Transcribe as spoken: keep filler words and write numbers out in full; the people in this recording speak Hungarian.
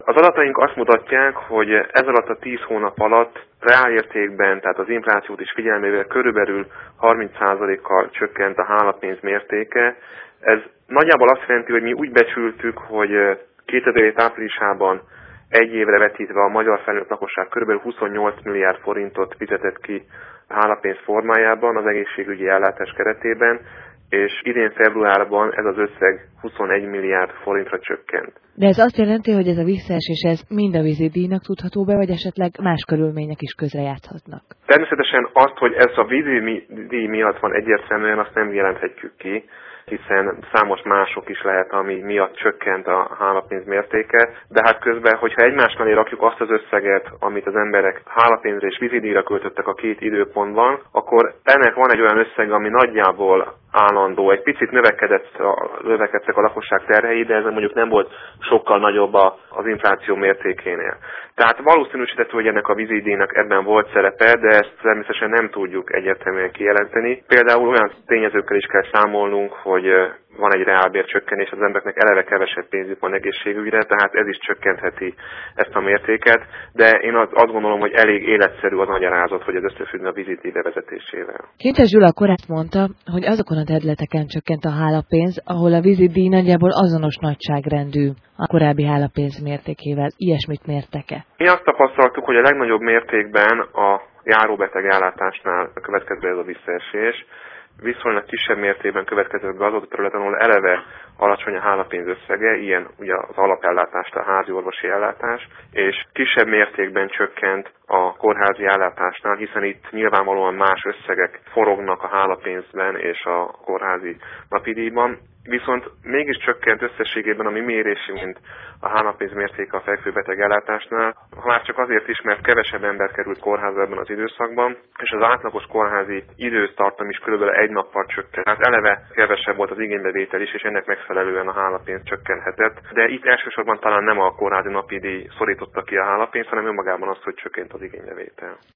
Az adataink azt mutatják, hogy ez alatt a tíz hónap alatt reálértékben, tehát az inflációt is figyelmével körülbelül harminc százalékkal csökkent a hálapénz mértéke. Ez nagyjából azt jelenti, hogy mi úgy becsültük, hogy kétezer-hét áprilisában egy évre vetítve a magyar felnőtt lakosság körülbelül huszonnyolc milliárd forintot fizetett ki hálapénz formájában az egészségügyi ellátás keretében, és idén februárban ez az összeg huszonegy milliárd forintra csökkent. De ez azt jelenti, hogy ez a visszaesés ez mind a vízidíjnak tudható be, vagy esetleg más körülmények is közrejátszhatnak? Természetesen azt, hogy ez a vízidíj miatt van egyértelműen, azt nem jelenthetjük ki, hiszen számos mások is lehet, ami miatt csökkent a hálapénz mértéke, de hát közben, hogyha egymás mellé rakjuk azt az összeget, amit az emberek hálapénzre és vízidíjra költöttek a két időpontban, akkor ennek van egy olyan összeg, ami nagyjából állandó. Egy picit növekedett a, növekedtek a lakosság terhei, de ez mondjuk nem volt sokkal nagyobb az infláció mértékénél. Tehát valószínűsíthető, hogy ennek a vízidíjnak ebben volt szerepe, de ezt természetesen nem tudjuk egyértelműen kijelenteni. Például olyan tényezőkkel is kell számolnunk, hogy van egy reálbércsökkenés, az embereknek eleve kevesebb pénzük van egészségügyre, tehát ez is csökkentheti ezt a mértéket, de én azt gondolom, hogy elég életszerű az magyarázat, hogy ez összefügg a vízidíj bevezetésével. Kintes Gyula akkor azt mondta, hogy azokon a területeken csökkent a hálapénz, ahol a vízidíj nagyjából azonos nagyságrendű a korábbi hálapénz mértékével. Ilyesmit mértek-e? Mi azt tapasztaltuk, hogy a legnagyobb mértékben a járóbeteg ellátásnál következő ez a visszaesés, viszonylag kisebb mértékben következett be azok a területen, ahol eleve alacsony a hálapénz összege, ilyen ugye az alapellátás, a házi orvosi ellátás, és kisebb mértékben csökkent a kórházi ellátásnál, hiszen itt nyilvánvalóan más összegek forognak a hálapénzben és a kórházi napidíjban. Viszont mégis csökkent összességében a mi mérésünk a hálapénz mértéke a fekvőbeteg ellátásnál, már csak azért is, mert kevesebb ember került kórházba ebben az időszakban, és az átlagos kórházi időtartam is körülbelül egy nappal csökkent. Tehát eleve kevesebb volt az igénybevétel is, és ennek megfelelően a hálapénz csökkenhetett. De itt elsősorban talán nem a kórházi napidíj szorította ki a hálapénzt, hanem önmagában az, hogy csökkent az igénybevétel.